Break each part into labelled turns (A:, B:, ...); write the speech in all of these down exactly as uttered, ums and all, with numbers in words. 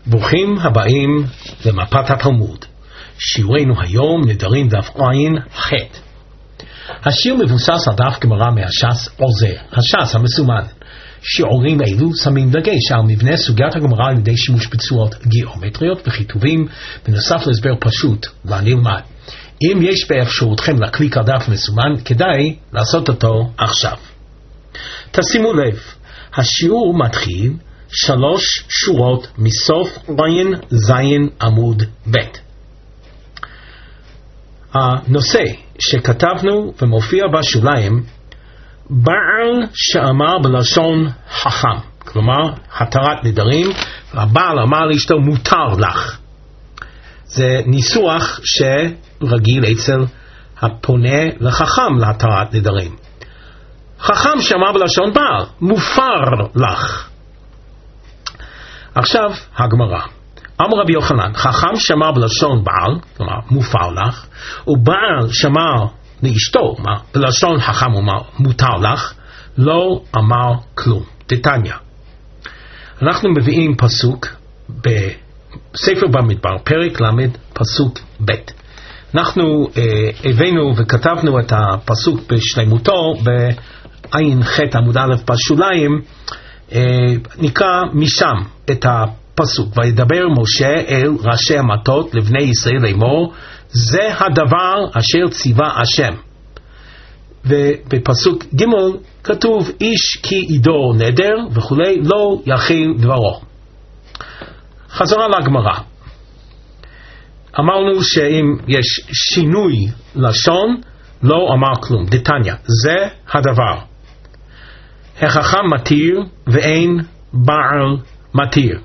A: ברוכים הבאים למפת התלמוד. שיעורנו היום נדרים דף עין ח'. השיעור מבוסס על דף גמרא מהש"ס עוזר, הש"ס המסומן. שיעורים אלו שמים דגש על מבנה סוגיית הגמרא על ידי שימוש בצורות גיאומטריות וכיתובים, בנוסף להסבר פשוט לנלמד. אם יש באפשרותכם להקליק על דף מסומן, כדאי לעשות אותו עכשיו. תשימו לב, השיעור מתחיל שלוש שורות מסוף עין זין עמוד ב'. הנושא שכתבנו ומופיע בשוליים, בעל שאמר בלשון חכם, כלומר התרת נדרים, הבעל אמר לאשתו מותר לך. זה ניסוח שרגיל אצל הפונה לחכם להתרת נדרים. חכם שאמר בלשון בעל, מופר לך. עכשיו הגמרא, אמר רבי יוחנן, חכם שאמר בלשון בעל, כלומר מופר לך, ובעל שאמר לאשתו בלשון חכם אמר מותר לך, לא אמר כלום. דתניא, אנחנו מביאים פסוק בספר במדבר, פרק למד פסוק ב'. אנחנו אה, הבאנו וכתבנו את הפסוק בשלמותו בעין ח' עמוד א' בשוליים. אה, נקרא משם את הפסוק, וידבר משה אל ראשי המטות לבני ישראל לאמור, זה הדבר אשר ציווה השם. ובפסוק ג' כתוב איש כי עידו נדר וכולי, לא יכיל דברו. חזרה לגמרא, אמרנו שאם יש שינוי לשון לא אמר כלום. דתניא, זה הדבר, החכם מתיר ואין בעל מתיר,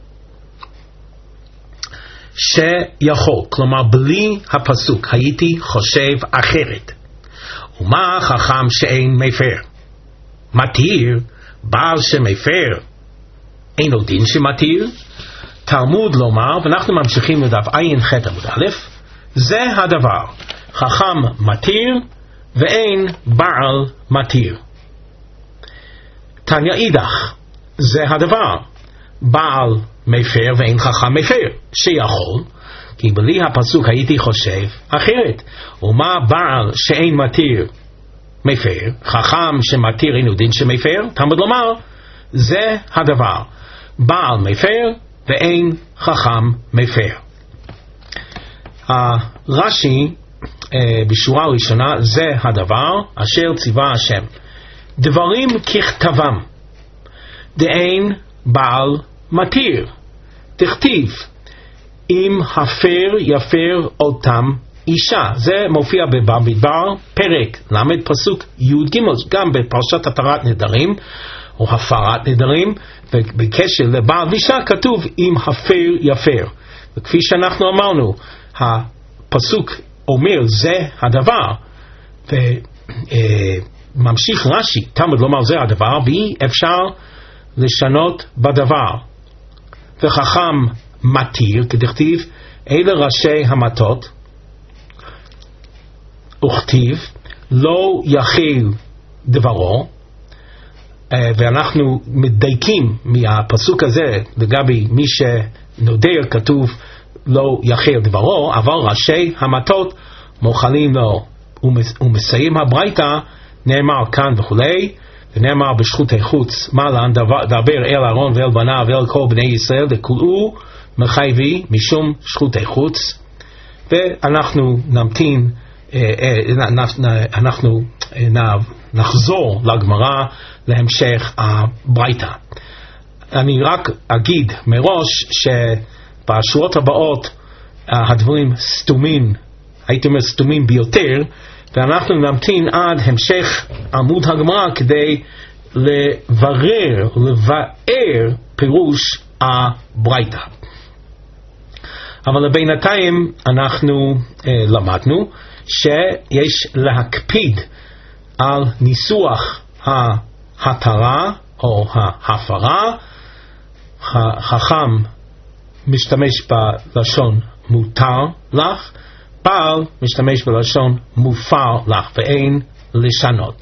A: שיכול, כלומר בלי הפסוק הייתי חושב אחרת. ומה חכם שאין מפר? מתיר, בעל שמפר אין לו דין שמתיר. תלמוד לומר, ואנחנו ממשיכים לדף עין ח' עמוד א', זה הדבר, חכם מתיר ואין בעל מתיר. תניא אידך, זה הדבר, בעל מפר ואין חכם מפר, שיכול, כי בלי הפסוק הייתי חושב אחרת. ומה בעל שאין מתיר מפר? חכם שמתיר אין לו דין שמפר. תלמוד לומר, זה הדבר, בעל מפר ואין חכם מפר. הרש"י בשורה הראשונה, זה הדבר אשר ציווה השם, דברים ככתבם, דאין בעל מתיר. תכתיב אם הפר יפר אותם אישה. זה מופיע במדבר פרק למד פסוק י' ג', גם בפרשת התרת נדרים או הפרת נדרים, ובקשר לבעל ואישה כתוב אם הפר יפר. וכפי שאנחנו אמרנו, הפסוק אומר זה הדבר, וממשיך רש"י, תלמוד לומר זה הדבר, ואי אפשר לשנות בדבר. וחכם מתיר, כדכתיב אלה ראשי המטות, וכתיב לא יכיל דברו. ואנחנו מדייקים מהפסוק הזה לגבי מי שנודר, כתוב לא יכיל דברו, אבל ראשי המטות מוכלים לו. ומסיים הברייתא, נאמר כאן וכולי, ונאמר בשחוטי חוץ מעלן דבר אל אהרון ואל בניו ואל כל בני ישראל לכולו מחייבי משום שחוטי חוץ. ואנחנו נמתין, אנחנו נחזור לגמרא להמשך הברייתא. אני רק אגיד מראש שבשורות הבאות הדברים סתומים, הייתי אומר סתומים ביותר, ואנחנו נמתין עד המשך עמוד הגמרא כדי לברר, לבאר פירוש הברייתא. אבל בינתיים אנחנו אה, למדנו שיש להקפיד על ניסוח ההתרה או ההפרה. חכם משתמש בלשון מותר לך, בעל משתמש בלשון מופר לך, ואין לשנות.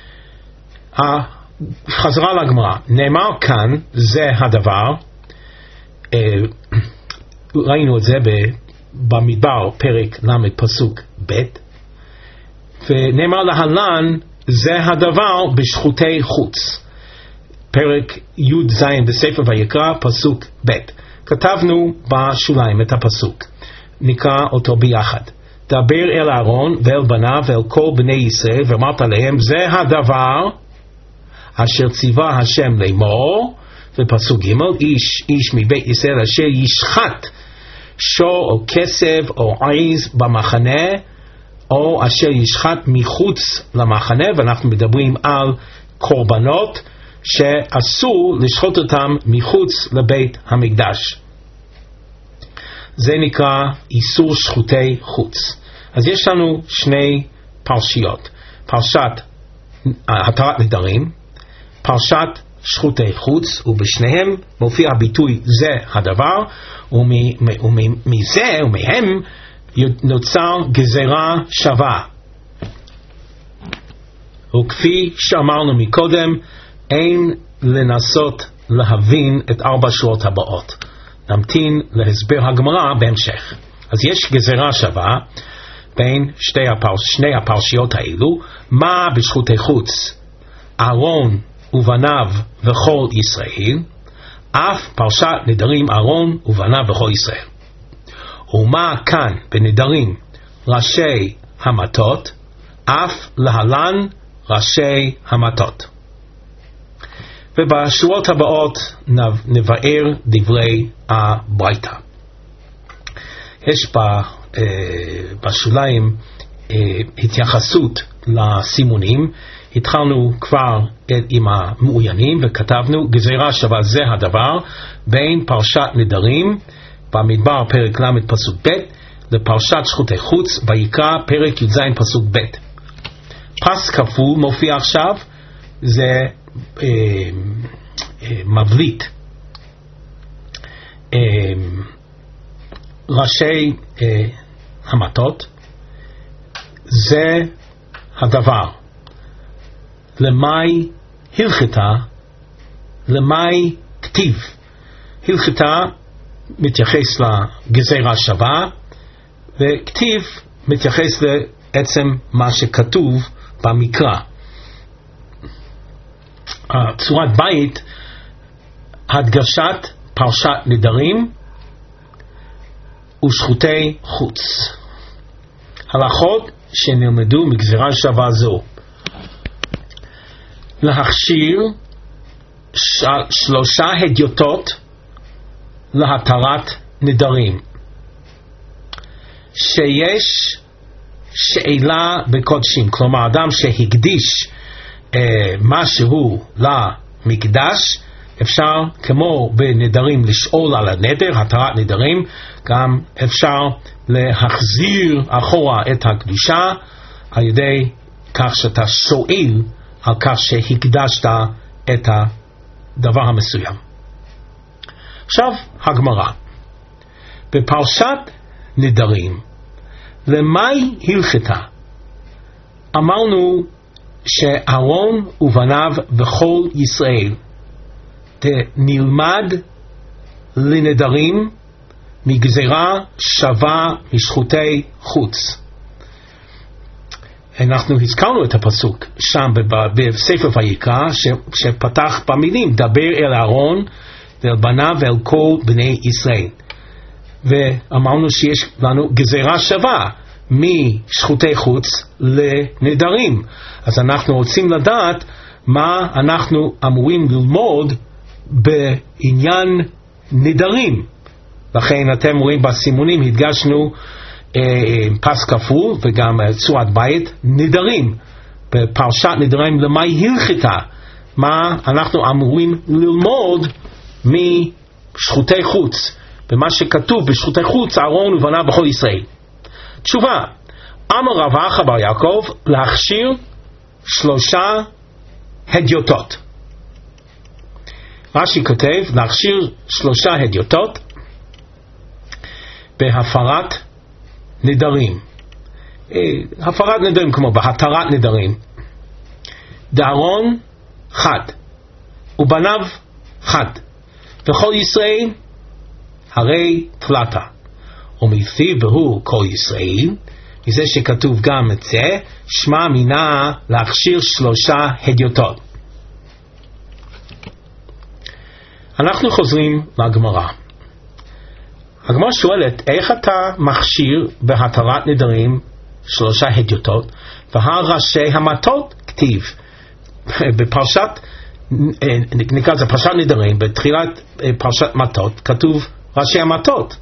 A: חזרה לגמרא, נאמר כאן זה הדבר, ראינו את זה במדבר פרק למד פסוק ב', ונאמר להלן זה הדבר בשחוטי חוץ, פרק י' ז' בספר ויקרא פסוק ב'. כתבנו בשוליים את הפסוק, נקרא אותו ביחד. דבר אל אהרון ואל בניו ואל כל בני ישראל ואמרת להם זה הדבר אשר ציווה השם לאמור. ופסוק ג' איש איש מבית ישראל אשר ישחט שור או כסף או עז במחנה או אשר ישחט מחוץ למחנה, ואנחנו מדברים על קורבנות שאסור לשחוט אותם מחוץ לבית המקדש. זה נקרא איסור שחוטי חוץ. אז יש לנו שני פרשיות, פרשת התרת נדרים, פרשת שחוטי חוץ, ובשניהם מופיע הביטוי זה הדבר, ומזה ומהם נוצר גזרה שווה. וכפי שאמרנו מקודם, אין לנסות להבין את ארבע שורות הבאות. נמתין להסבר הגמרא בהמשך. אז יש גזרה שווה בין שתי הפרש, שני הפרשיות האלו. מה בשחוטי חוץ? אהרון ובניו וכל ישראל, אף פרשת נדרים אהרון ובניו וכל ישראל. ומה כאן בנדרים ראשי המטות, אף להלן ראשי המטות. ובשורות הבאות נבאר דברי הברייתא. יש בשוליים התייחסות לסימונים. התחלנו כבר עם המעוינים וכתבנו גזירה שווה זה הדבר בין פרשת נדרים במדבר פרק למד פסוק ב' לפרשת שחוטי חוץ ויקרא פרק י"ז פסוק ב'. פס כפול מופיע עכשיו, זה אה, אה, מבליט אה, ראשי אה, המטות, זה הדבר. למאי הלכתה, למאי כתיב. הלכתה מתייחס לגזירה שווה, וכתיב מתייחס לעצם מה שכתוב במקרא. צורת בית, הדגשת פרשת נדרים ושחוטי חוץ. הלכות שנלמדו מגזירה שווה זו: להכשיר שלושה הדיוטות להתרת נדרים, שיש שאלה בקודשים, כלומר אדם שהקדיש אה, משהו למקדש, אפשר כמו בנדרים לשאול על הנדר, התרת נדרים, גם אפשר להחזיר אחורה את הקדושה על ידי כך שאתה שואל על כך שהקדשת את הדבר המסוים. עכשיו הגמרא בפרשת נדרים, למאי הלכתה? אמרנו שאהרון ובניו וכל ישראל נלמד לנדרים מגזירה שווה משחוטי חוץ. אנחנו הזכרנו את הפסוק שם בספר ויקרא שפתח במילים דבר אל אהרון ואל בניו ואל כל בני ישראל, ואמרנו שיש לנו גזירה שווה משחוטי חוץ לנדרים. אז אנחנו רוצים לדעת מה אנחנו אמורים ללמוד בעניין נדרים. לכן אתם רואים בסימונים הדגשנו אה, פס כפול וגם צורת בית נדרים. בפרשת נדרים למאי הלכתה, מה אנחנו אמורים ללמוד משחוטי חוץ, במה שכתוב בשחוטי חוץ אהרון ובניו וכל ישראל. תשובה: אמר רב אחא בר יעקב להכשיר שלושה הדיוטות. רש"י כותב להכשיר שלושה הדיוטות בהפרת נדרים. הפרת נדרים כמו בהתרת נדרים. דאהרון חד ובניו חד וכל ישראל הרי תלתה. ומפיו בהו כל ישראל, מזה שכתוב גם את זה, שמע מינה להכשיר שלושה הדיוטות. אנחנו חוזרים לגמרא. הגמרא שואלת, איך אתה מכשיר בהתרת נדרים שלושה הדיוטות, והראשי המטות כתיב בפרשת, נקרא זה פרשת נדרים, בתחילת פרשת מטות כתוב ראשי המטות.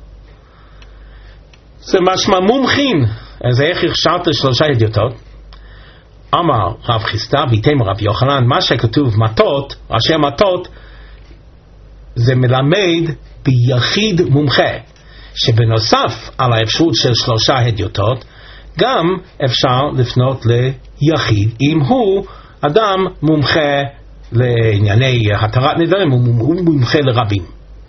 A: זה משמע מומחין. אז איך הכשרת שלושה הדיוטות? אמר רב חיסדא ביתם רב יוחנן, מה שכתוב מטות, ראשי המטות, זה מלמד ביחיד מומחה, שבנוסף על האפשרות של שלושה הדיוטות, גם אפשר לפנות ליחיד, אם הוא אדם מומחה לענייני התרת נדרים, הוא מומחה לרבים.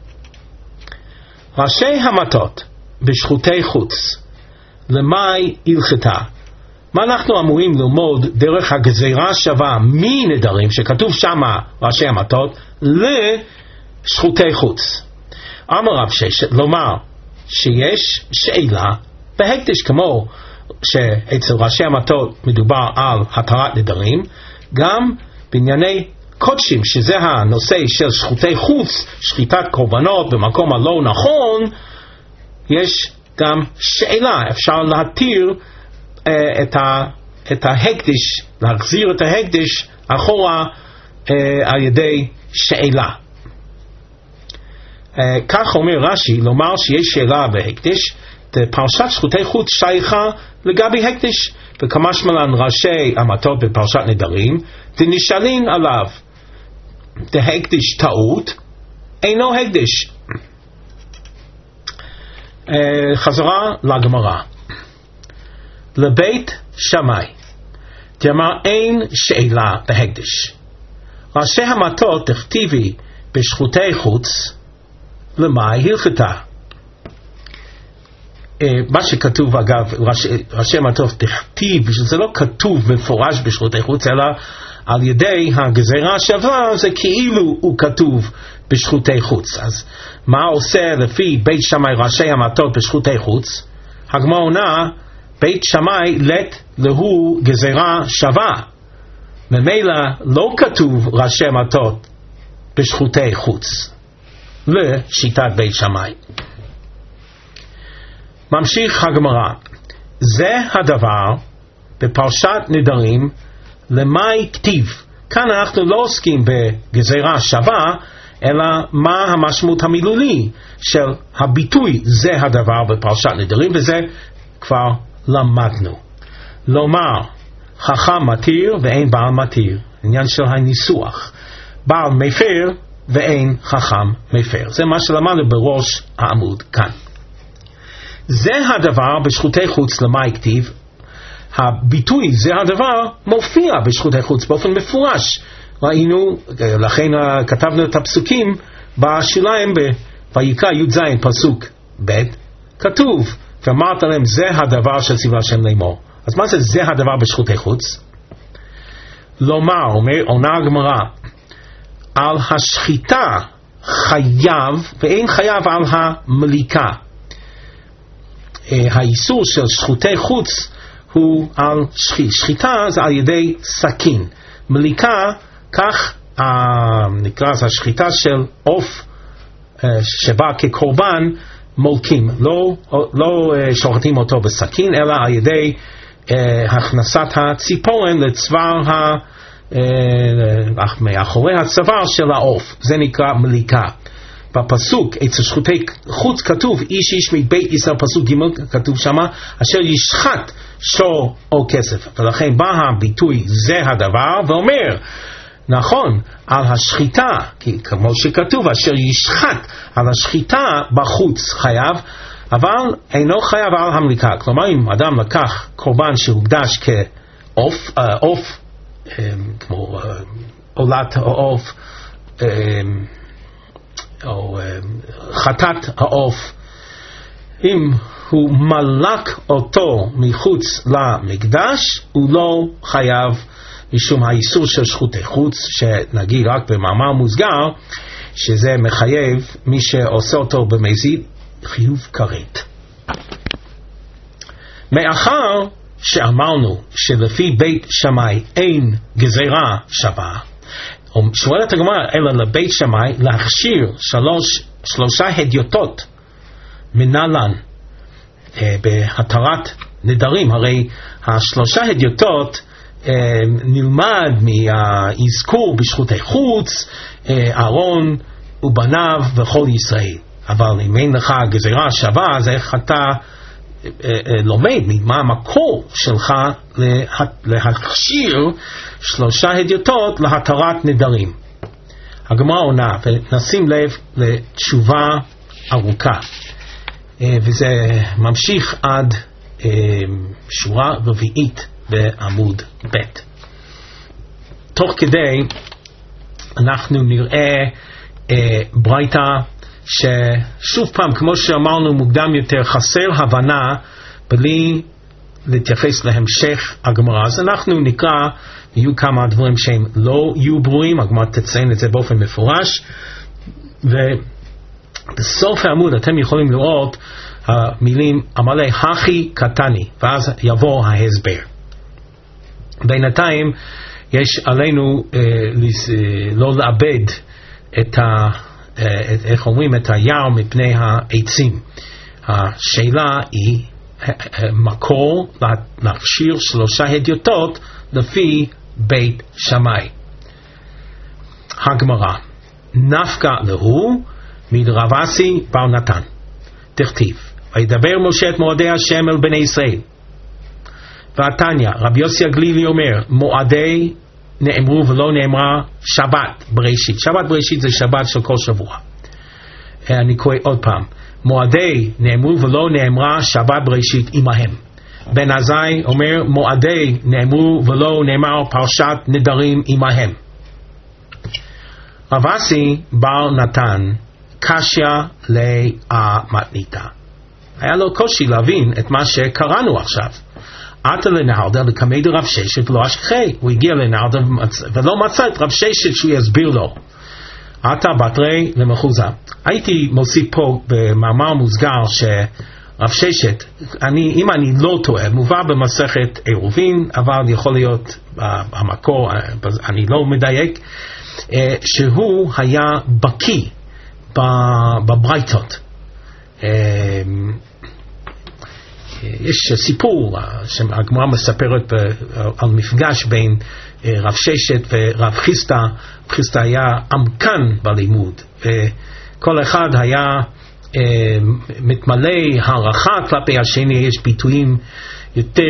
A: ראשי המטות בשחוטי חוץ, למאי הלכתה? מה אנחנו אמורים ללמוד דרך הגזירה שווה מנדרים שכתוב שמה ראשי המטות לשחוטי חוץ? אמר רב ששת, לומר שיש שאלה בהקדש, כמו שאצל ראשי המטות מדובר על התרת נדרים, גם בענייני קודשים, שזה הנושא של שחוטי חוץ, שחיטת קורבנות במקום הלא נכון, יש גם שאלה, אפשר להתיר uh, את, ה, את ההקדש, להחזיר את ההקדש אחורה uh, על ידי שאלה. Uh, כך אומר רש"י, לומר שיש שאלה בהקדש, פרשת שחוטי חוץ שייכה לגבי הקדש, וכמשמע לן ראשי המטות בפרשת נדרים, ונשאלין עליו, ההקדש טעות, אינו הקדש. Uh, חזרה לגמרא. לבית שמאי דאמר אין שאלה בהקדש. ראשי המטות תכתיבי בשחוטי חוץ, למאי הלכתה? Uh, מה שכתוב אגב, ראשי, ראשי המטות תכתיב, זה לא כתוב מפורש בשחוטי חוץ, אלא על ידי הגזירה שווה, זה כאילו הוא כתוב בשחוטי חוץ. אז מה עושה לפי בית שמאי ראשי המטות בשחוטי חוץ? הגמרא עונה, בית שמאי לת להו גזירה שווה, ממילא לא כתוב ראשי המטות בשחוטי חוץ לשיטת בית שמאי. ממשיך הגמרא, זה הדבר בפרשת נדרים למאי כתיב. כאן אנחנו לא עוסקים בגזירה שווה, אלא מה המשמעות המילולי של הביטוי זה הדבר בפרשת נדרים, וזה כבר למדנו. לומר חכם מתיר ואין בעל מתיר, עניין של הניסוח, בעל מפר ואין חכם מפר, זה מה שלמדנו בראש העמוד כאן. זה הדבר בשחוטי חוץ למאי כתיב. הביטוי זה הדבר מופיע בשחוטי חוץ באופן מפורש, ראינו, לכן כתבנו את הפסוקים בשוליים בויקרא י"ז פסוק ב', כתוב ואמרת להם זה הדבר של ציווה השם לאמור. אז מה זה זה הדבר בשחוטי חוץ? לומר, אומר עונה הגמרא, על השחיטה חייב ואין חייב על המליקה. האיסור של שחוטי חוץ הוא על שחיטה, זה על ידי סכין. מליקה, כך אה, נקרא זה השחיטה של עוף אה, שבא כקורבן, מולקים, לא, לא אה, שוחטים אותו בסכין, אלא על ידי אה, הכנסת הציפורן לצוואר ה, אה, מאחורי הצוואר של העוף, זה נקרא מליקה. בפסוק אצל שחוטי חוץ כתוב איש איש מבית ישראל, פסוק ג' כתוב שמה אשר ישחט שור או כסף, ולכן בא הביטוי זה הדבר ואומר נכון על השחיטה, כי כמו שכתוב אשר ישחט, על השחיטה בחוץ חייב, אבל אינו חייב על המליקה. כלומר אם אדם לקח קורבן שהוקדש כעוף, עוף כמו עולת העוף או חטאת העוף, אם הוא מלק אותו מחוץ למקדש הוא לא חייב, משום האיסור של שחוטי חוץ, שנגיד רק במאמר מוסגר שזה מחייב מי שעושה אותו במזיד חיוב כרת. מאחר שאמרנו שלפי בית שמאי אין גזירה שווה, שואלת הגמרא, אלא לבית שמאי להכשיר שלוש, שלושה הדיוטות מנהלן אה, בהתרת נדרים. הרי השלושה הדיוטות אה, נלמד מהאזכור בשחותי חוץ, אה, אהרון ובניו וכל ישראל. אבל אם אין לך גזירה שווה, אז איך אתה אה, אה, לומד מה המקור שלך לה, להכשיר שלושה הדיוטות להתרת נדרים? הגמרא עונה, ונשים לב לתשובה ארוכה, וזה ממשיך עד שורה רביעית בעמוד ב'. תוך כדי אנחנו נראה ברייתא ששוב פעם, כמו שאמרנו מוקדם יותר, חסר הבנה בלי להתייחס להמשך הגמרא. אז אנחנו נקרא, יהיו כמה דברים שהם לא יהיו ברורים, הגמרא תציין את זה באופן מפורש, ובסוף העמוד אתם יכולים לראות המילים אמרי הכי קטני, ואז יבוא ההסבר. בינתיים יש עלינו אה, אה, לא לאבד את ה... אה, את, איך אומרים, את היער מפני העצים. השאלה היא מקור להכשיר שלושה הדיוטות לפי בית שמאי. הגמרא, נפקא להו מדרב אסי בר נתן, תכתיב, וידבר משה את מועדי השם אל בני ישראל. והתניא, רבי יוסי הגלילי אומר, מועדי נאמרו ולא נאמרה שבת בראשית. שבת בראשית זה שבת של כל שבוע. אני קורא עוד פעם, מועדי נאמרו ולא נאמרה שבת בראשית עמהם. בן עזאי אומר, מועדי נאמרו ולא נאמר פרשת נדרים עמהם. רב אסי בר נתן קשיא למתניתא, היה לו קושי להבין את מה שקראנו עכשיו. עתה לנהרדה לקמי דרב ששת ולא אשכחי. הוא הגיע לנהרדה ולא מצא את רב ששת שהוא יסביר לו. עתה בתרי למחוזה. הייתי מוסיף פה במאמר מוסגר שרב ששת, אני, אם אני לא טועה, מובא במסכת עירובין, אבל יכול להיות המקור, אני לא מדייק, שהוא היה בקי בברייתות. יש סיפור שהגמרא מספרת על מפגש בין רב ששת ורב חיסטה. חיסטה היה עמקן בלימוד, וכל אחד היה מתמלא הערכה כלפי השני. יש ביטויים יותר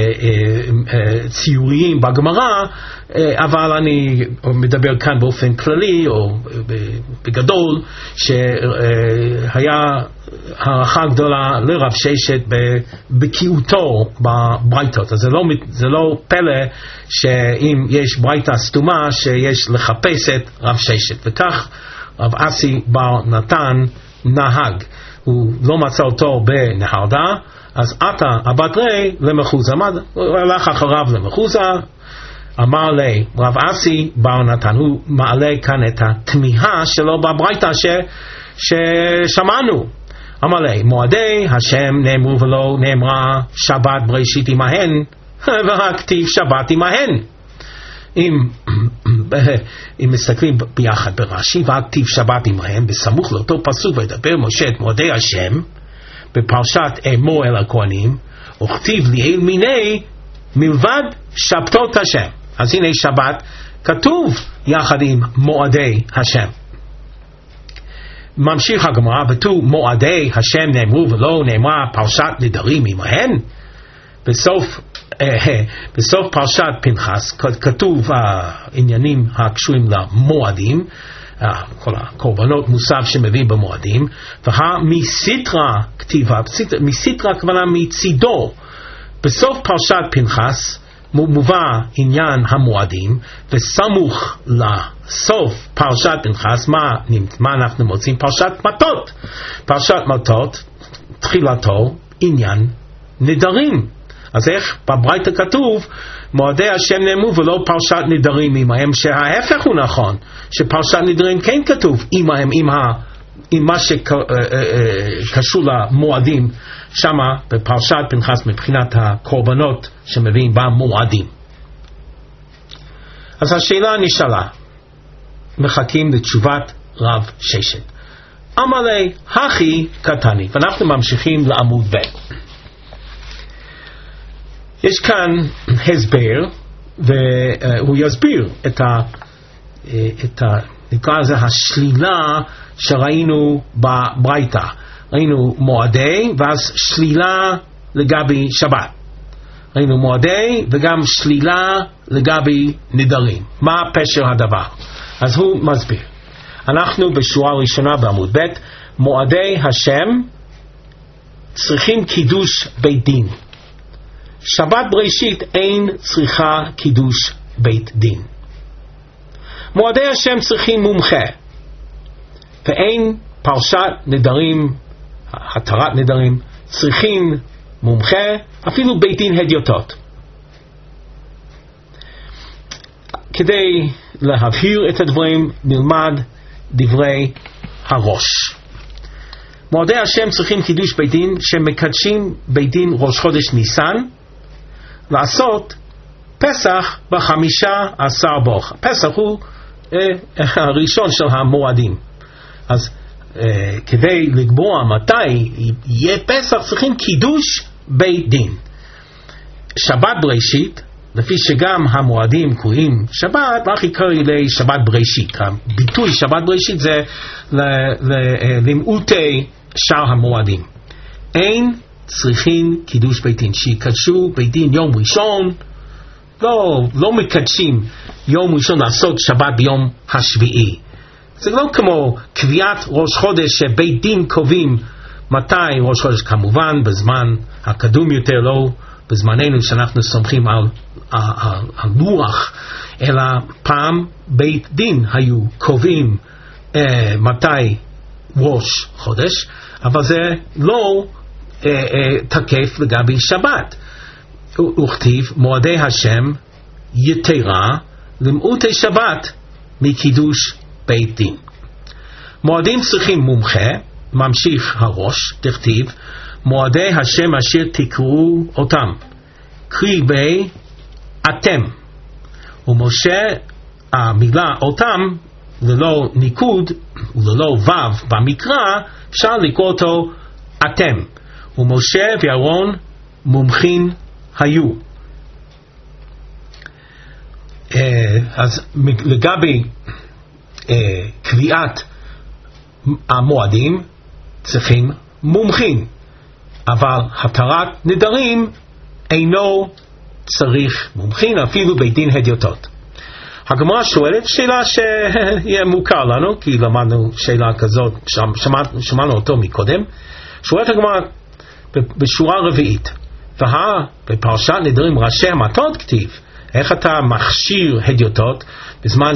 A: ציוריים בגמרא, אבל אני מדבר כאן באופן כללי או בגדול, שהיה הערכה גדולה לרב ששת בקיאותו בברייתות. אז זה לא, זה לא פלא שאם יש ברייתא סתומה שיש לחפש את רב ששת, וכך רב אסי בר נתן נהג. הוא לא מצא אותו בנהרדה, אז עתה הבתרי למחוזה, הוא הלך אחריו למחוזה, אמר לי רב אסי בר נתן, הוא מעלה כאן את התמיהה שלו בברייתא ש, ששמענו. אמר לי, מועדי השם נאמרו ולא נאמרה שבת בראשית עמהן, והכתיב שבת עמהן. אם, אם מסתכלים ביחד ברש"י, והכתיב שבת עמהם, בסמוך לאותו פסוק וידבר משה את מועדי השם בפרשת אמור אל הכהנים, וכתיב לי אל מיני מלבד שבתות השם. אז הנה שבת כתוב יחד עם מועדי השם. ממשיך הגמרא, ותו מועדי השם נאמרו ולא נאמרה פרשת נדרים עמהם. בסוף בסוף פרשת פנחס כתוב העניינים הקשורים למועדים, כל הקורבנות מוסף שמביא במועדים, ומסיתרא כתיבה, מסיתרא הכוונה מצידו. בסוף פרשת פנחס מובא עניין המועדים, וסמוך לסוף פרשת פנחס מה, מה אנחנו מוצאים? פרשת מטות. פרשת מטות תחילתו עניין נדרים. אז איך בברייתא כתוב מועדי השם נאמרו ולא פרשת נדרים עמהם, שההפך הוא נכון, שפרשת נדרים כן כתוב עמהם, עם עם מה שקשור למועדים שמה בפרשת פנחס מבחינת הקורבנות שמביאים במועדים. אז השאלה נשאלה, מחכים לתשובת רב ששת. אמר לי, הכי קטני, ואנחנו ממשיכים לעמוד ב'. יש כאן הסבר, והוא יסביר את ה... את ה... נקרא לזה השלילה שראינו בברייתא. ראינו מועדי, ואז שלילה לגבי שבת. ראינו מועדי, וגם שלילה לגבי נדרים. מה פשר הדבר? אז הוא מסביר. אנחנו בשורה ראשונה בעמוד ב', מועדי השם צריכים קידוש בית דין. שבת בראשית אין צריכה קידוש בית דין. מועדי השם צריכים מומחה, ואין פרשת נדרים, התרת נדרים, צריכים מומחה, אפילו בית דין הדיוטות. כדי להבהיר את הדברים נלמד דברי הראש. מועדי השם צריכים קידוש בית דין שמקדשים בית דין ראש חודש ניסן, לעשות פסח בחמישה עשר בו. פסח הוא אה, הראשון של המועדים. אז אה, כדי לקבוע מתי יהיה פסח צריכים קידוש בית דין. שבת בראשית, לפי שגם המועדים קוראים שבת, רק יקרא לי שבת בראשית. הביטוי שבת בראשית זה למעוטי שאר המועדים. אין צריכים קידוש בית דין, שיקדשו בית דין יום ראשון, לא, לא מקדשים יום ראשון לעשות שבת ביום השביעי. זה לא כמו קביעת ראש חודש שבית דין קובעים מתי ראש חודש, כמובן בזמן הקדום יותר, לא בזמננו שאנחנו סומכים על, על, על, על לוח, אלא פעם בית דין היו קובעים אה, מתי ראש חודש, אבל זה לא אה, אה, תקף לגבי שבת. וכתיב מועדי השם יתרה למעוטי שבת מקידוש בית דין. מועדים צריכים מומחה, ממשיך הראש, תכתיב מועדי השם אשר תקראו אותם, קרי בי אתם. ומשה, המילה אותם ללא ניקוד וללא וו במקרא, אפשר לקרוא אותו אתם. ומשה ואהרון מומחים היו. אז לגבי קביעת המועדים צריכים מומחים, אבל התרת נדרים אינו צריך מומחים, אפילו בית דין הדיוטות. הגמרא שואלת שאלה שיהיה מוכר לנו, כי למדנו שאלה כזאת, שמענו, שמענו אותו מקודם. שואלת הגמרא בשורה רביעית, והה בפרשת נדרים ראשי המטות כתיב, איך אתה מכשיר הדיוטות בזמן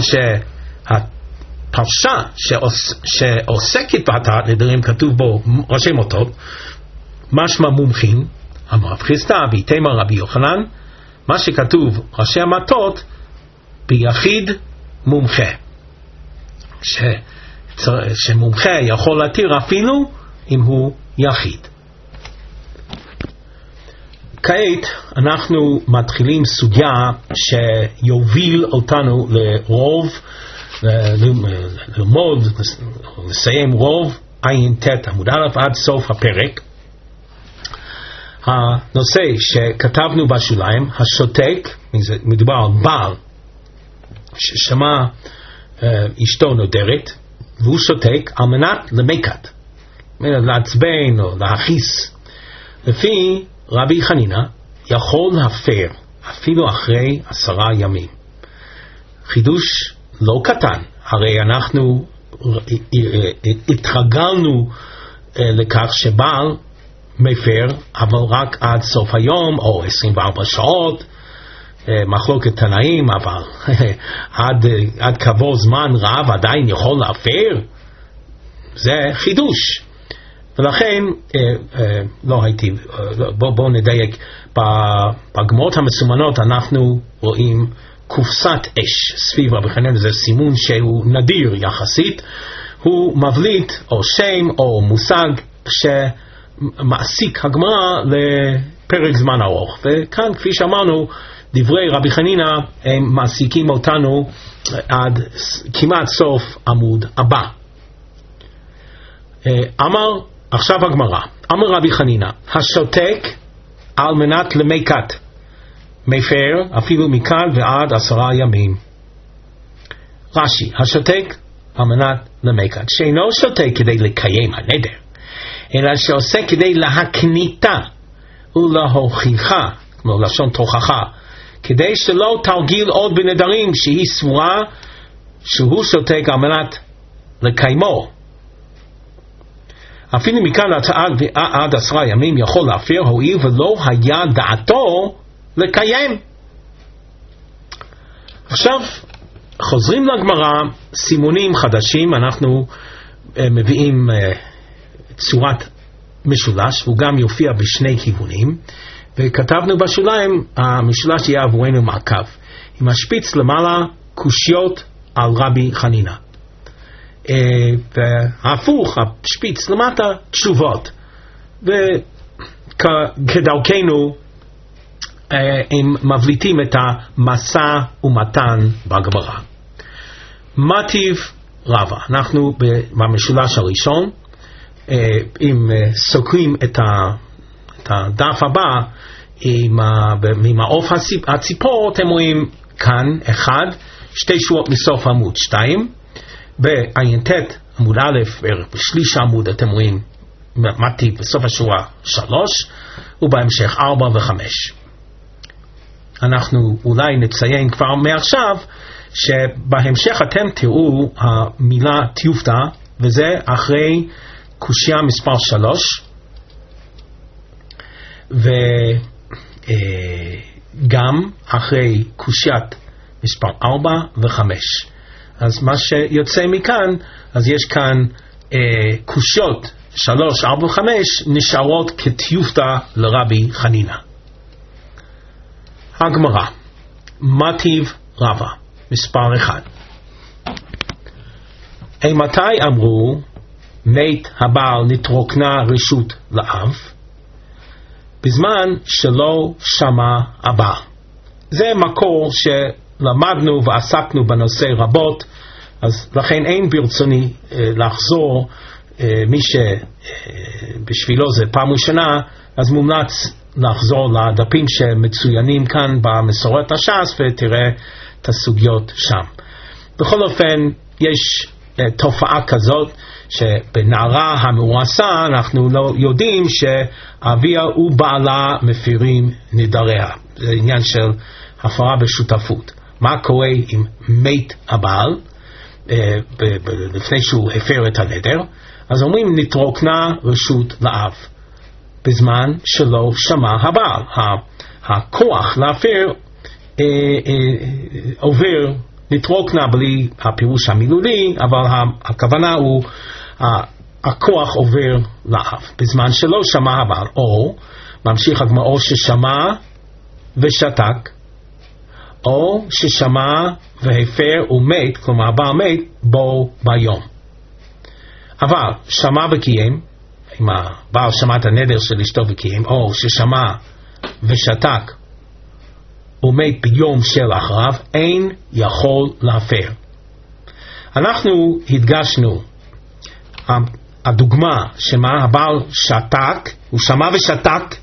A: שהפרשה שעוס, שעוסקת בהתרת נדרים כתוב בו ראשי מטות, משמע מומחים. אמר רב חיסדא ביתמר רבי יוחנן, מה שכתוב ראשי המטות ביחיד מומחה, ש, שמומחה יכול להתיר אפילו אם הוא יחיד. כעת אנחנו מתחילים סוגיה שיוביל אותנו לרוב, ללמוד, לסיים רוב עין ת' עמוד א' עד סוף הפרק. הנושא שכתבנו בשוליים, השותק, מדובר על בעל ששמע אשתו נודרת והוא שותק על מנת למקט, לעצבן או להכיס. לפי רבי חנינא יכול להפר אפילו אחרי עשרה ימים. חידוש לא קטן, הרי אנחנו התרגלנו לכך שבעל מפר אבל רק עד סוף היום או עשרים וארבע שעות, מחלוקת תנאים, אבל עד, עד כעבור זמן רב עדיין יכול להפר, זה חידוש. ולכן אה, אה, לא הייתי, אה, בוא, בוא נדייק, בגמרות המסומנות אנחנו רואים קופסת אש סביב רבי חנינא, זה סימון שהוא נדיר יחסית, הוא מבליט או שם או מושג שמעסיק הגמרא לפרק זמן ארוך, וכאן כפי שאמרנו דברי רבי חנינא הם מעסיקים אותנו עד כמעט סוף עמוד הבא. אמר עכשיו הגמרא, אמר רבי חנינא, השותק על מנת למקת, מפר אפילו מכאן ועד עשרה ימים. רש"י, השותק על מנת למקת, שאינו שותק כדי לקיים הנדר, אלא שעושה כדי להקניתה ולהוכיחה, כמו לשון תוכחה, כדי שלא תרגיל עוד בנדרים שהיא סבורה שהוא שותק על מנת לקיימו. אפילו מכאן עד, עד עשרה ימים יכול להפר, הואיל ולא היה דעתו לקיים. עכשיו חוזרים לגמרא, סימונים חדשים, אנחנו uh, מביאים uh, צורת משולש, הוא גם יופיע בשני כיוונים, וכתבנו בשוליים, המשולש יהיה עבורנו מעקב, עם השפיץ למעלה קושיות על רבי חנינא, uh, וההפוך, השפיץ למטה תשובות, וכדרכנו uh, הם מבליטים את המשא ומתן בגמרא. מה טיב רבא? אנחנו במשולש הראשון, אם סוקרים את הדף הבא עם העוף הציפור, אתם רואים כאן אחד, שתי שורות מסוף עמוד שתיים, בעין ת' עמוד א' בשליש העמוד אתם רואים מה טיב בסוף השורה שלוש, ובהמשך ארבע וחמש. אנחנו אולי נציין כבר מעכשיו שבהמשך אתם תראו המילה טיובתא, וזה אחרי קושיה מספר שלוש, וגם אחרי קושיית מספר ארבע וחמש. אז מה שיוצא מכאן, אז יש כאן אה, קושיות שלוש, ארבע וחמש נשארות כטיובתא לרבי חנינא. הגמרא, מה טיב רבא? מספר אחד. אימתי אמרו מת הבעל נתרוקנה רשות לאב? בזמן שלא שמע הבעל. זה מקור שלמדנו ועסקנו בנושא רבות, אז לכן אין ברצוני אה, לחזור, אה, מי שבשבילו זה פעם ראשונה, אז מומלץ לחזור לדפים שמצוינים כאן במסורת הש"ס ותראה את הסוגיות שם. בכל אופן יש uh, תופעה כזאת שבנערה המאורסה אנחנו לא יודעים שאביה ובעלה מפירים נדריה. זה עניין של הפרה בשותפות. מה קורה אם מת הבעל uh, ב- ב- לפני שהוא הפר את הנדר? אז אומרים נתרוקנה רשות לאב בזמן שלא שמע הבעל. הכוח להפר אה, אה, עובר, נתרוקנה בלי הפירוש המילולי, אבל הכוונה הוא הכוח עובר לאב בזמן שלא שמע הבעל, או ממשיך הגמרא, או ששמע ושתק, או ששמע והפר ומת, כלומר הבעל מת בו ביום. אבל שמע וקיים, אם הבעל שמע את הנדר של אשתו וקיים, או ששמע ושתק ומת ביום של אחריו, אין יכול להפר. אנחנו הדגשנו הדוגמה שמה הבעל שתק, הוא שמע ושתק,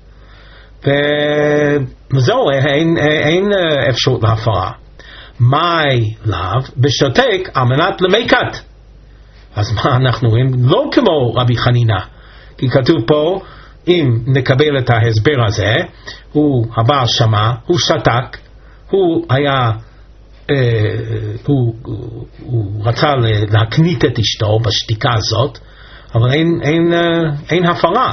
A: וזהו, אין, אין אפשרות להפרה. מי לאו בשותק על מנת למקת. אז מה אנחנו רואים? לא כמו רבי חנינא, כי כתוב פה, אם נקבל את ההסבר הזה, הוא הבעל שמע, הוא שתק, הוא היה, אה, הוא, הוא, הוא רצה להקנית את אשתו בשתיקה הזאת, אבל אין, אין, אה, אין הפרה.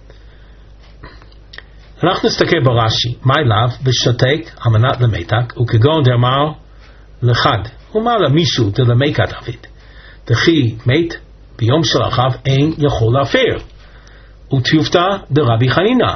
A: אנחנו נסתכל ברש"י, מה אליו בשותק על מנת למתק, וכגון דאמר לחד, הוא אמר למישהו דלמקת אבית, דכי מת ביום של אחריו אין יכול להפר. וטיובתא דרבי חנינא.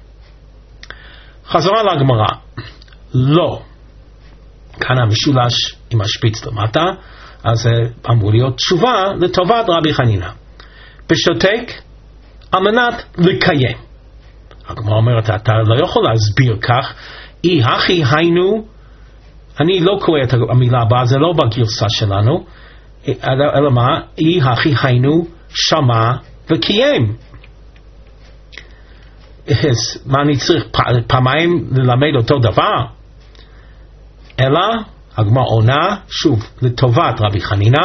A: חזרה לגמרא, לא. כאן המשולש עם השפיץ למטה, אז זה אמור להיות תשובה לטובת רבי חנינא. בשותק על מנת לקיים. הגמרא אומרת, אתה לא יכול להסביר כך, אי הכי היינו, אני לא קורא את המילה הבאה, זה לא בגרסה שלנו, אלא מה? אי הכי היינו שמע וקיים. מה אני צריך פעמיים ללמד אותו דבר? אלא הגמרא עונה שוב לטובת רבי חנינא,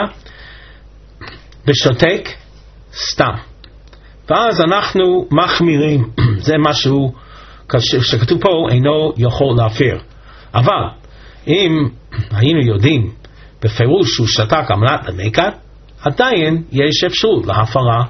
A: בשותק סתם. ואז אנחנו מחמירים, זה משהו שכתוב פה, אינו יכול להפר. אבל אם היינו יודעים בפירוש שהוא שתק על מנת למקט, עדיין יש אפשרות להפרה.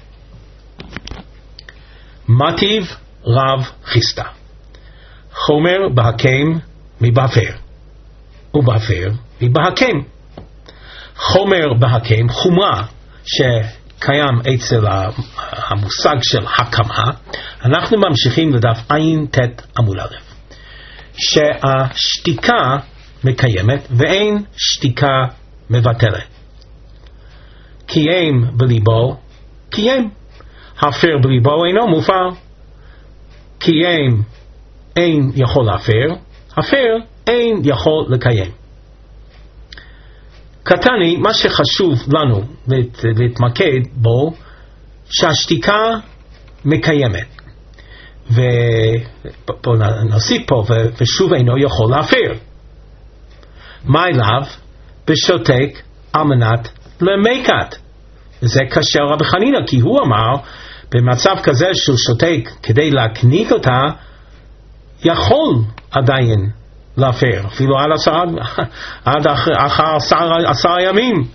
A: מטיב רב חיסתא, חומר בהקם מבהפר, ובהפר מבהקם. חומר בהקם, חומרה שקיים אצל המושג של הקמה, אנחנו ממשיכים לדף עין תת עמוד א', שהשתיקה מקיימת ואין שתיקה מבטלת. קיים בליבו, קיים. הפר בליבו אינו מופר. קיים אין יכול להפר, הפר אין יכול לקיים. קטני, מה שחשוב לנו להת, להתמקד בו, שהשתיקה מקיימת. ובוא נוסיף פה, ושוב אינו יכול להפר. מה אליו? בשותק על מנת למקט. זה קשה רבי חנינא, כי הוא אמר, במצב כזה של שותק כדי להקניק אותה, יכול עדיין להפר, אפילו עד עשר, עד אחר, אחר עשר, עשר ימים.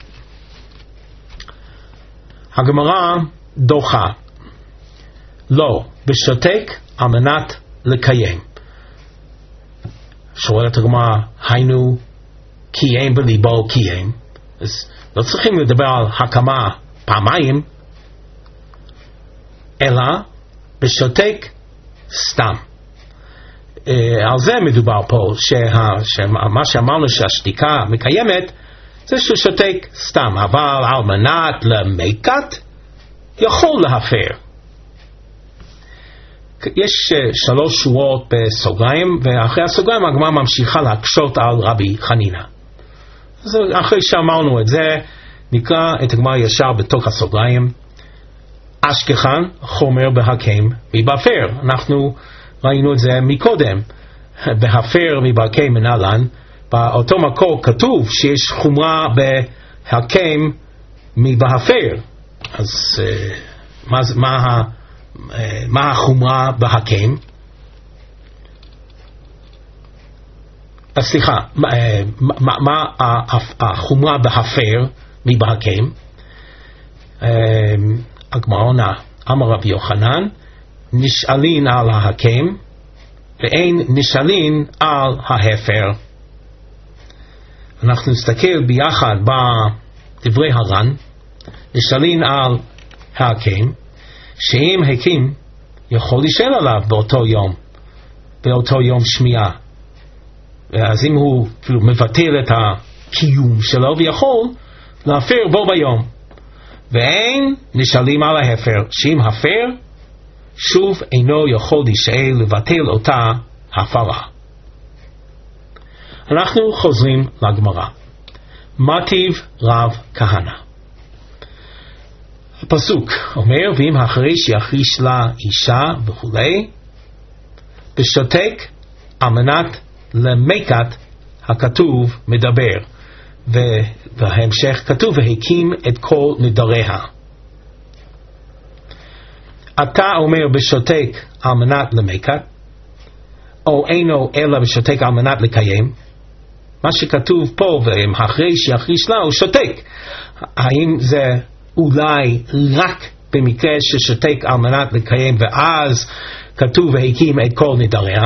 A: הגמרא דוחה, לא, בשותק על מנת לקיים. שואלת הגמרא, היינו קיים בליבו קיים, אז לא צריכים לדבר על הקמה פעמיים, אלא בשותק סתם. על זה מדובר פה, שמה שאמרנו שהשתיקה מקיימת, זה ששותק סתם, אבל על מנת למקט יכול להפר. יש שלוש שורות בסוגריים, ואחרי הסוגריים הגמרא ממשיכה להקשות על רבי חנינא. אז אחרי שאמרנו את זה, נקרא את הגמרא ישר בתוך הסוגריים. אשכחן חומר בהקם מבהפר. אנחנו ראינו את זה מקודם. בהפר מבהקם מנהלן, באותו מקור כתוב שיש חומרה בהקם מבהפר. אז מה, מה, מה החומרה בהקם? סליחה, מה, מה החומרה בהפר מבהקם? הגמרא עונה, אמר רבי יוחנן, נשאלין על ההקם ואין נשאלין על ההפר. אנחנו נסתכל ביחד בדברי הר"ן, נשאלין על ההקם, שאם הקים יכול לשאול עליו באותו יום, באותו יום שמיעה, אז אם הוא אפילו מבטל את הקיום שלו ויכול להפר בו ביום. ואין נשאלים על ההפר, שאם הפר שוב אינו יכול להישאל לבטל אותה הפרה. אנחנו חוזרים לגמרא. מטיב רב כהנא, הפסוק אומר, ואם אחרי שיחריש לה אישה וכולי, בשותק על מנת למקט, הכתוב מדבר, ובהמשך כתוב והקים את כל נדריה. אתה אומר בשותק על מנת למקט, או אינו אלא בשותק על מנת לקיים. מה שכתוב פה, ואם אחרי שיחריש לה הוא שותק, האם זה אולי רק במקרה ששותק על מנת לקיים ואז כתוב והקים את כל נדריה?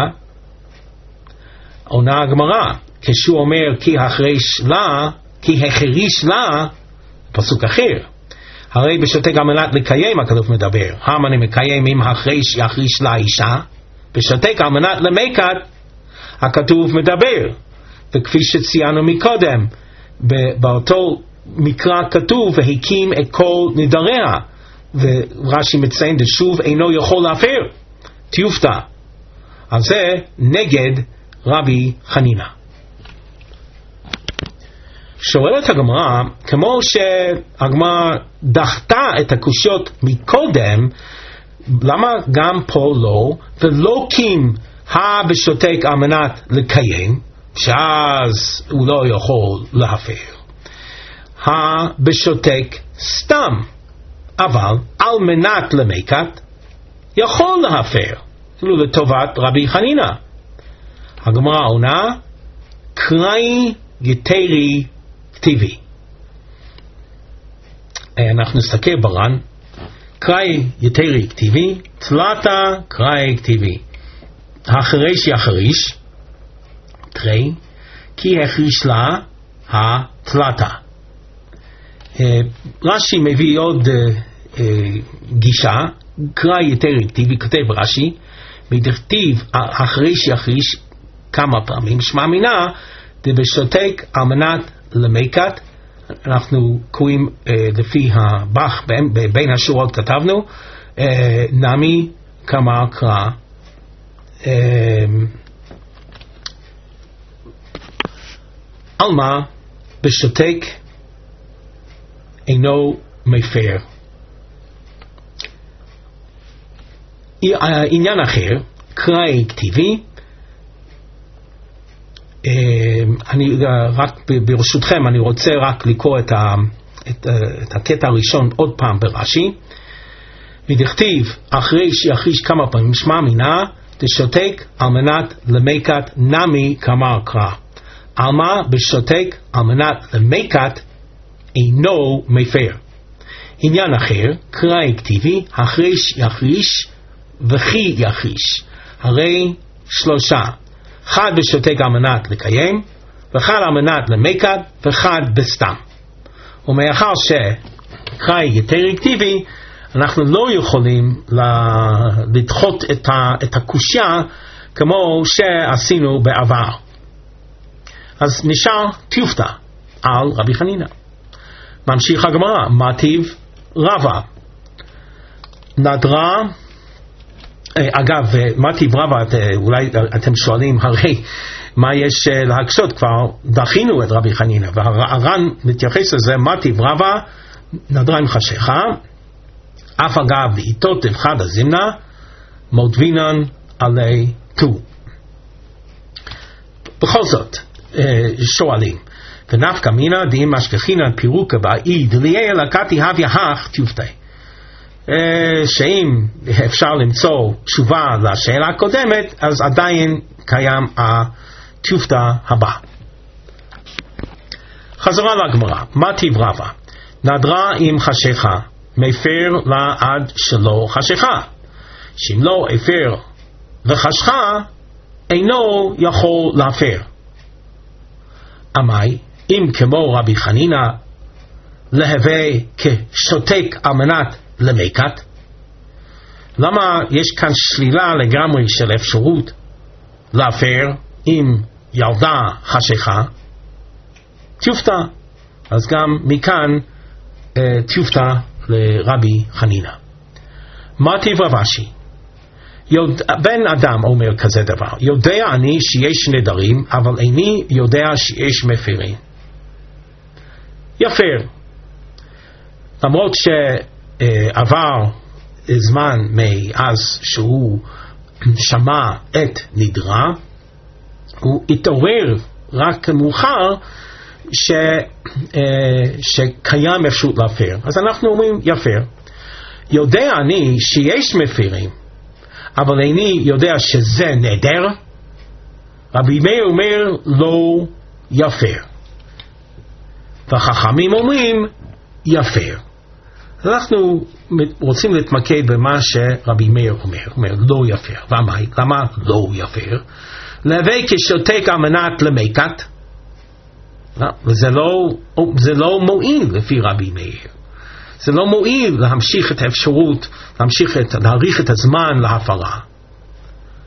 A: עונה הגמרא, כשהוא אומר כי החריש לה, כי החריש לה, פסוק אחר, הרי בשותק על מנת לקיים הכתוב מדבר. המה אני מקיים אם החריש יחריש לה אישה? בשותק על מנת למקט הכתוב מדבר. וכפי שציינו מקודם, באותו מקרא כתוב והקים את כל נדריה, ורש"י מציין שוב אינו יכול להפר, תיופתא. אז זה נגד רבי חנינא. שואלת הגמרא, כמו שהגמרא דחתה את הקושיות מקודם, למה גם פה לא, ולא קים הבשותק על מנת לקיים, שאז הוא לא יכול להפר. הבשותק סתם, אבל על מנת למקת יכול להפר, אפילו לטובת רבי חנינא. הגמרא עונה, קראי יתרי כתיבי. אנחנו נסתכל ברן, קראי יתרי כתיבי, תלתה קראי כתיבי. החריש יחריש, תרי, כי החריש לה התלתה. רש"י מביא עוד גישה, קראי יתרי כתיבי, כותב רש"י, מדכתיב החריש יחריש כמה פעמים, שמע מינה, דבשותק על מנת למקת, אנחנו קוראים לפי הבח, בין השורות כתבנו, נמי כמה קרא, על מה בשותק אינו מפר. עניין אחר, קראי כתיבי, אני רק ברשותכם אני רוצה רק לקרוא את, ה, את, את הקטע הראשון עוד פעם ברש"י. ודכתיב אחרי שיחריש כמה פעמים שמע מינה דשותק על מנת למקת נמי כמה קרא. על מה בשותק על מנת למקת אינו מפר. עניין אחר, קראי כתיבי, החריש יחריש וכי יחריש, הרי שלושה, אחד בשותק על מנת לקיים, ואחד על מנת למקד, ואחד בסתם. ומאחר שקראי יתרי כתיבי, אנחנו לא יכולים לדחות את, ה, את הקושיה כמו שעשינו בעבר. אז נשאר תיופתא על רבי חנינא. ממשיך הגמרא, מטיב רבא, נדרה, אגב, מטיב רבא, אולי אתם שואלים, הרי מה יש להקשות? כבר דחינו את רבי חנינא, והר"ן מתייחס לזה, מטיב רבא, נדרה עם חשיכה, אף אגב לעיתות אחד הזמנה, מודבינן עלי תו. בכל זאת, שואלים, ונפקא מינה דאם משכחינן פירוקה באי דליה לקתי הוויה הך תיופתא. שאם אפשר למצוא תשובה לשאלה הקודמת, אז עדיין קיים התיופתא הבא. חזרה לגמרא, מטיב רבא, נדרה עם חשיכה, מפר לה עד שלא חשיכה. שאם לא הפר וחשכה, אינו יכול להפר. אמי, אם כמו רבי חנינא, להווה כשותק על מנת למקת, למה יש כאן שלילה לגמרי של אפשרות להפר אם ילדה חשיכה? תיופתא. אז גם מכאן אה, תיופתא לרבי חנינא. מטיב רב אשי, בן אדם אומר כזה דבר, יודע אני שיש נדרים, אבל איני יודע שיש מפירים. יפר. למרות שעבר זמן מאז שהוא שמע את נדרה, הוא התעורר רק מאוחר ש, שקיים אפשרות להפר. אז אנחנו אומרים יפר. יודע אני שיש מפירים, אבל איני יודע שזה נדר. רבי מאיר אומר לא יפר, והחכמים אומרים יפר. אנחנו רוצים להתמקד במה שרבי מאיר אומר, אומר לא יפר. למה? למה לא יפר? להווה כשותק על מנת למקת, וזה לא, זה לא מועיל לפי רבי מאיר. זה לא מועיל להמשיך את האפשרות, להמשיך את, להאריך את הזמן להפרה.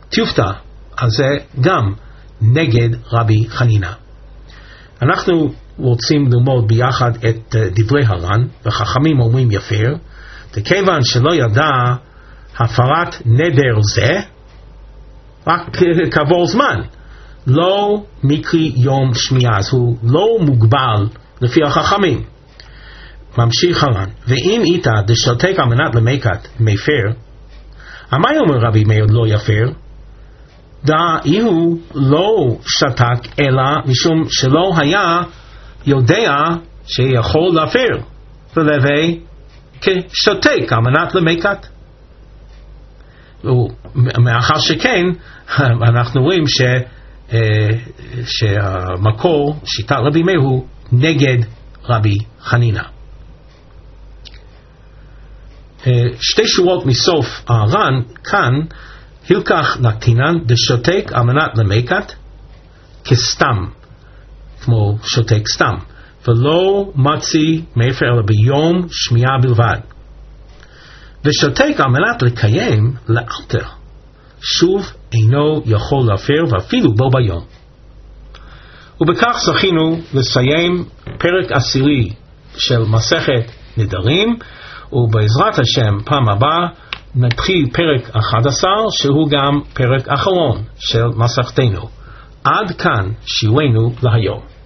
A: תיופתא, אז זה גם נגד רבי חנינא. אנחנו רוצים ללמוד ביחד את דברי הר"ן, וחכמים אומרים יפר, וכיוון שלא ידע הפרת נדר זה, רק כעבור זמן, לא מקרי יום שמיעה, אז הוא לא מוגבל לפי החכמים. ממשיך הר"ן, ואם איתה דשתק על מנת למקת מפר, מה אומר רבי מאיר לא יפר? דאי הוא לא שתק אלא משום שלא היה יודע שיכול להפר, ולווה כשתק על מנת למקת. מאחר שכן, אנחנו רואים ש, שהמקור, שיטת רבי מאיר, הוא נגד רבי חנינא. שתי שורות מסוף הר"ן, כאן הלקח נקטינן דשותק על מנת למקת כסתם, כמו שותק סתם, ולא מצי מפר אלא ביום שמיעה בלבד. ושותק על מנת לקיים לאלתר, שוב אינו יכול להפר ואפילו בו ביום. ובכך זכינו לסיים פרק עשירי של מסכת נדרים, ובעזרת השם פעם הבאה נתחיל פרק אחד עשר שהוא גם פרק אחרון של מסכתנו. עד כאן שיעורנו להיום.